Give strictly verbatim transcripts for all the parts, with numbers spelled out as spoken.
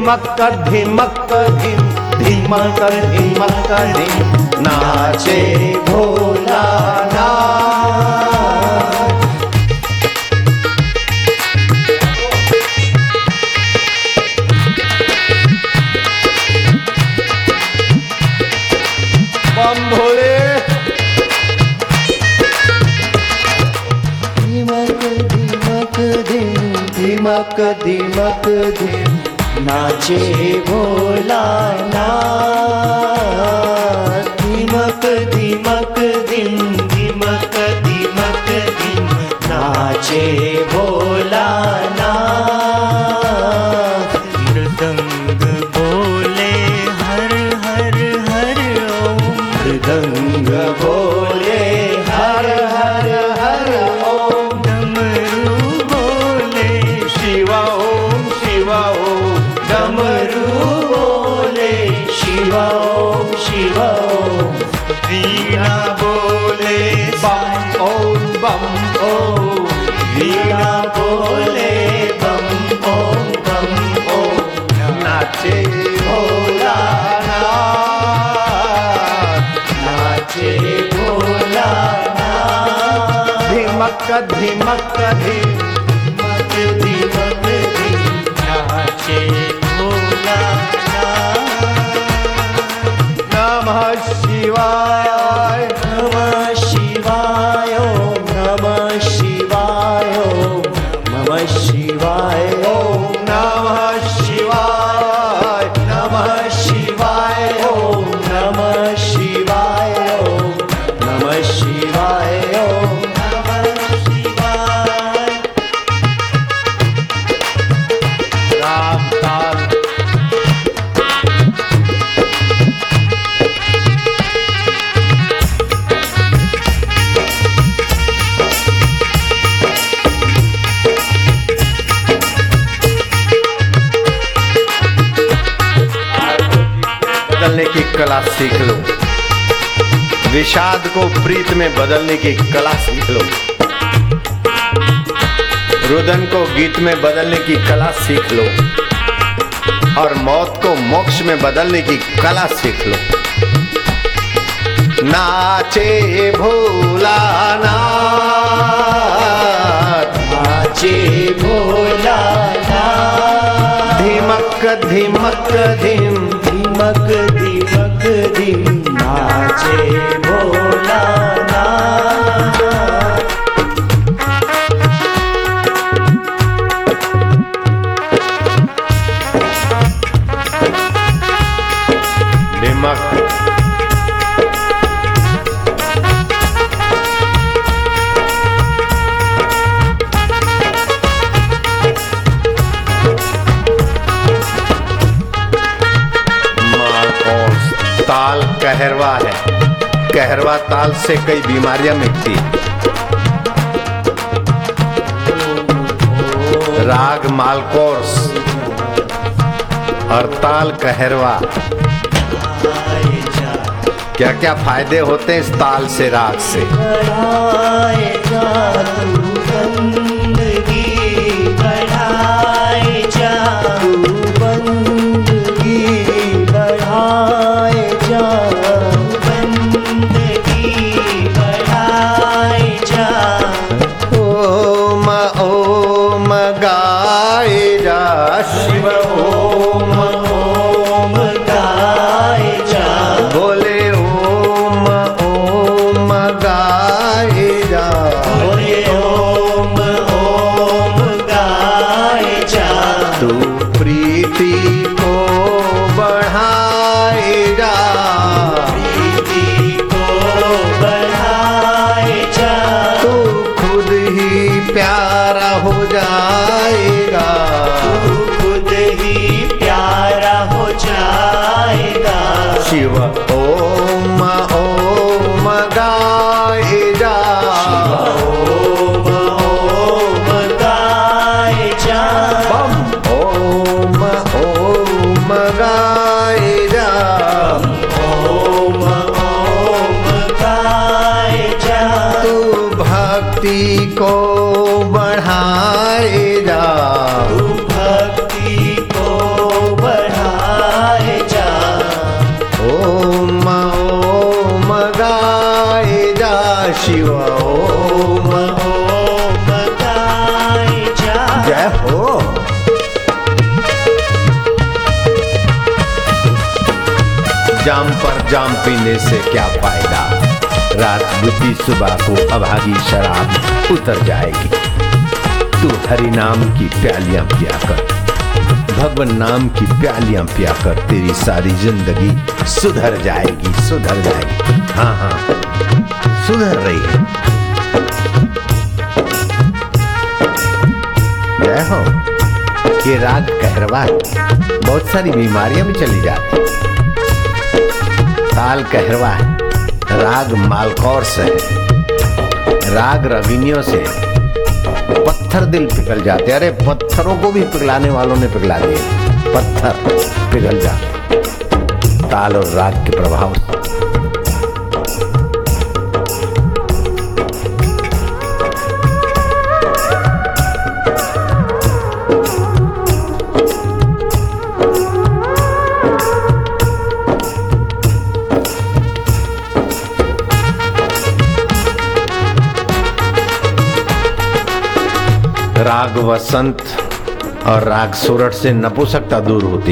धिमक धिमक धिम धिमक धिमक धिम नाचे भोलानाथ। बम भोले। धिमक धिमक धिम धिमक धिमक धिम नाचे भोलानाथ। धिमक धिमक धिम धिमक धिमक धिम नाचे भोलानाथ। मृदंग बोले हर हर हर ओम। मृदंग बोले हर हर हर ओम। डमरू बोले शिवा ओम शिवा ओम। डमरू बोले शिवा ओम शिवा ओम। वीणा बोले बम ओम बम ओम। वीणा बोले बम ओम बम ओम। नाचे भोलानाथ नाचे भोलानाथ। धिमक धिमक धिम धिमक धिमक धिम नाचे भोलानाथ। नमः शिवाय नमः शिवाय ओम नमः शिवाय ओम नमः शिवाय ओम नमः शिवाय। नमः शिवाय ओम नमः शिवाय ओम नमः शिवाय ओम नमः शिवाय। राम ताल। बदलने की कला सीख लो। विषाद को प्रीत में बदलने की कला सीख लो। रुदन को गीत में बदलने की कला सीख लो। और मौत को मोक्ष में बदलने की कला सीख लो। नाचे भोलानाथ नाचे भोलानाथ। धिमक धिमक धिम धिमक धिमक धिम नाचे भोलानाथ। धिमक ताल कहरवा है। कहरवा ताल से कई बीमारियां मिटती है। राग मालकोर्स और ताल कहरवा, क्या क्या फायदे होते हैं इस ताल से राग से। शिव ओम ओम गाए जा। बोले ओम ओम गाए जा। बोले ओम ओम गाए जा। तू प्रीति को बढ़ाए जा। प्रीति को बढ़ाए जा। तू खुद ही प्यारा हो जाएगा। शिव ओम ओम गाए जा। ओम ओम गाए जा। बम ओम ओम गाए जा। ओम ओम गाए जा। तू भक्ति को बढ़ाए जा। तू भक्ति को बढ़ाए जाम पर जाम पीने से क्या फायदा, रात बीती सुबह को अभागी शराब उतर जाएगी। तू हरि नाम की प्यालियां पिया कर, भगवान नाम की प्यालियां पिया कर, तेरी सारी जिंदगी सुधर जाएगी, सुधर जाएगी। हाँ हाँ सुधर रही है। जय हो। ये राग कहरवा बहुत सारी बीमारियां भी चली जाती। ताल कहरवा है, राग मालकौर से, राग रविनियों से पत्थर दिल पिघल जाते। अरे पत्थरों को भी पिघलाने वालों ने पिघला दिए, पत्थर पिघल जाते ताल और राग के प्रभाव से। राग वसंत और राग सोरठ से नपुंसकता दूर होती,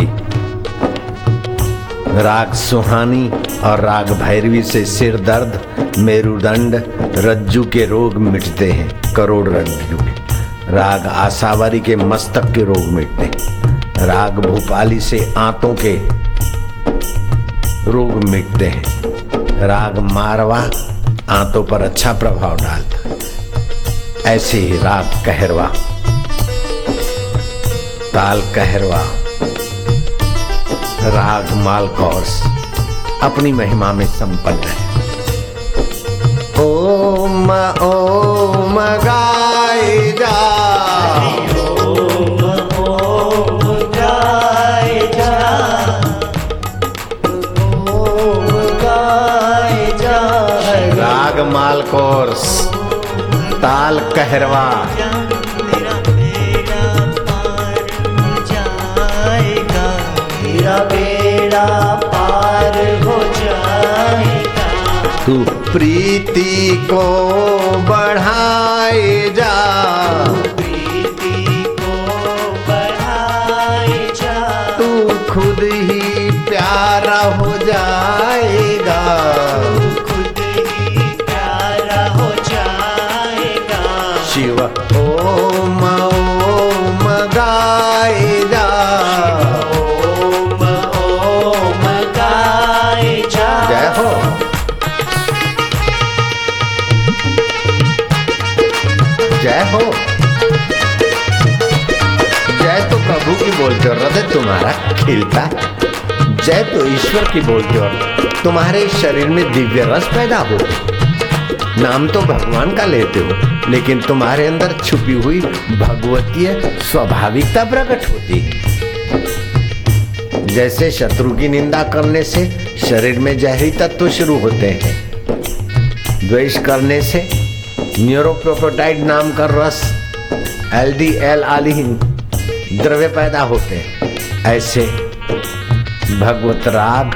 राग सुहानी और राग भैरवी से सिर दर्द, मेरुदंड, रज्जु के रोग मिटते हैं, करोड़ रज्जु के। राग आसावरी के मस्तक के रोग मिटते हैं, राग भूपाली से आंतों के रोग मिटते हैं, राग मारवा आंतों पर अच्छा प्रभाव डालता है। ऐसे ही राग कहरवा, ताल कहरवा, राग मालकौर अपनी महिमा में संपन्न है। ओम ओम गाए जा, ओम ओम गाए जा, ओम गाए जा। राग मालकौर, ताल कहरवा, मेरा बेड़ा पार हो जाएगा, मेरा बेड़ा पार हो जाएगा। तू प्रीति को बढ़ाए जा, प्रीति को बढ़ाए जा, तू खुद ही प्यारा हो जाएगा, खुद ही प्यारा हो जाएगा। शिव ओम ओम गाए जा, ओम ओम गाए जा। जय हो। जय हो। जय तो प्रभु की बोलते हो, हृदय तुम्हारा खिलता। जय तो ईश्वर की बोलते हो, तुम्हारे शरीर में दिव्य रस पैदा हो। नाम तो भगवान का लेते हो, लेकिन तुम्हारे अंदर छुपी हुई भगवतीय स्वाभाविकता प्रकट होती है। जैसे शत्रु की निंदा करने से शरीर में जहरी तत्व शुरू होते हैं, द्वेष करने से न्यूरोप्रोपेटाइड नाम का रस, एल डी एल आलिहीन द्रव्य पैदा होते हैं। ऐसे भगवत राग,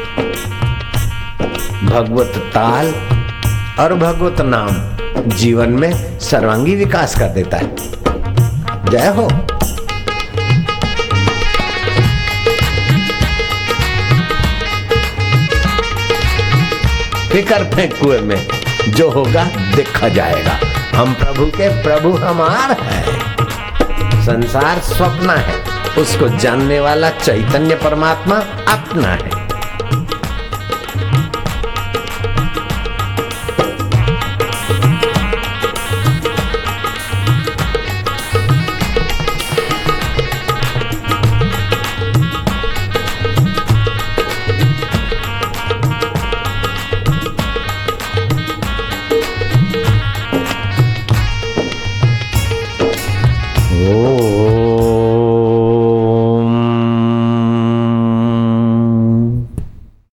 भगवत ताल और भगवत नाम जीवन में सर्वांगी विकास कर देता है। जय हो। फिकर फेंक कुएं में, जो होगा देखा जाएगा। हम प्रभु के प्रभु हमार है। संसार स्वप्न है, उसको जानने वाला चैतन्य परमात्मा अपना है।